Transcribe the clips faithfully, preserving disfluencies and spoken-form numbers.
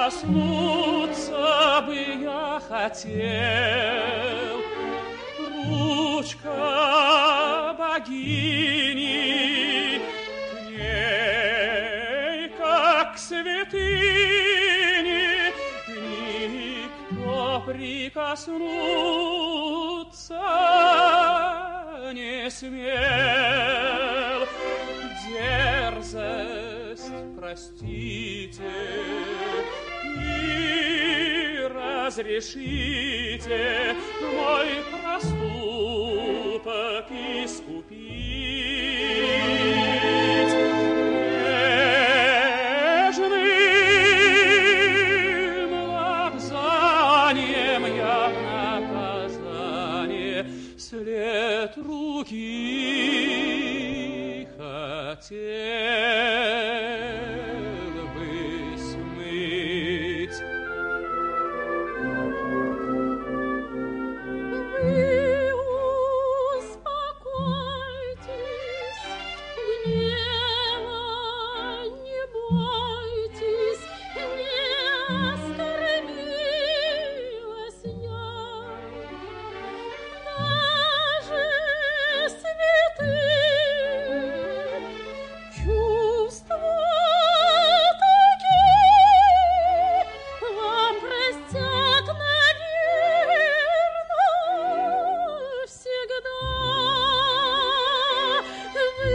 коснуться бы я хотел. Ручка богини, к ней, как к святыне, никто прикоснуться не смел. Дерзость простите и разрешите мой проступок искупить. Нежным лапзанием я в наказание след руки хотел бы смыть. Вы успокойтесь, гнева не бойтесь, не оскорбилась я. Даже святые чувства такие вам простят, наверно, всегда. Вы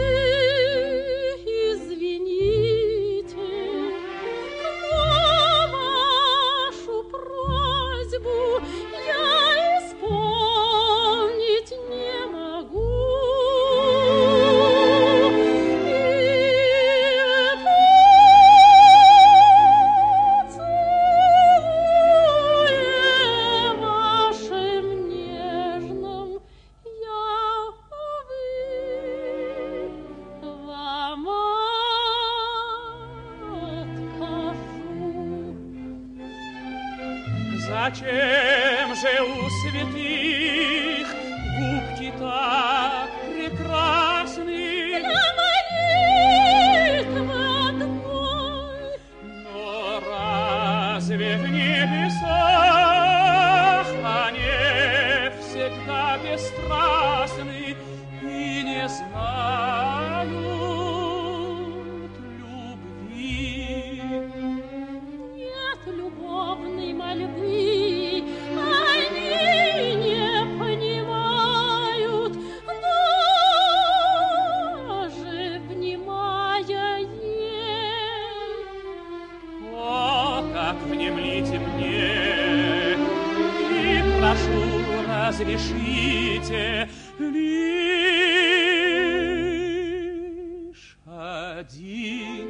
извините, но вашу просьбу я исполнить не могу. И поцелуем вашим нежным я, увы, вам откажу. Зачем же у святых губки так прекрасны? Для молитвы одной. Но разве в небесах они всегда бесстрастны и не знают любви? Нет любовной мольбы, они не понимают, даже внимая ей. О, как внемлите мне и прошу, разрешите лишь один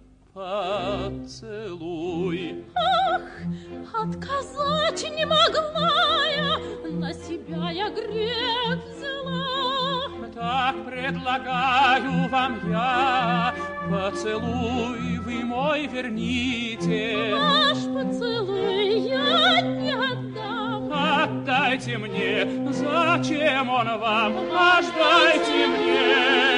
поцелуй. Ах, отказать не могла я, на себя я грех взяла. Так предлагаю вам я, поцелуй вы мой верните. Ваш поцелуй я не отдам. Отдайте мне, зачем он вам? Аж дайте мне.